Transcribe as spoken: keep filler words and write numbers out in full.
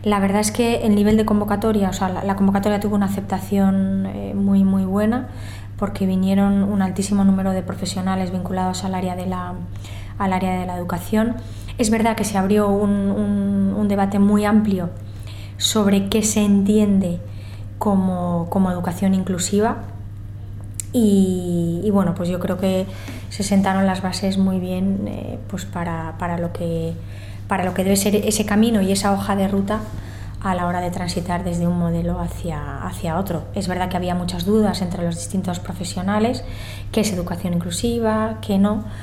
La verdad es que el nivel de convocatoria, o sea, la, la convocatoria tuvo una aceptación eh, muy muy buena, porque vinieron un altísimo número de profesionales vinculados al área de la, al área de la educación. Es verdad que se abrió un, un, un debate muy amplio sobre qué se entiende como, como educación inclusiva y, y bueno, pues yo creo que se sentaron las bases muy bien eh, pues para, para, lo que, para lo que debe ser ese camino y esa hoja de ruta a la hora de transitar desde un modelo hacia, hacia otro. Es verdad que había muchas dudas entre los distintos profesionales, qué es educación inclusiva, qué no,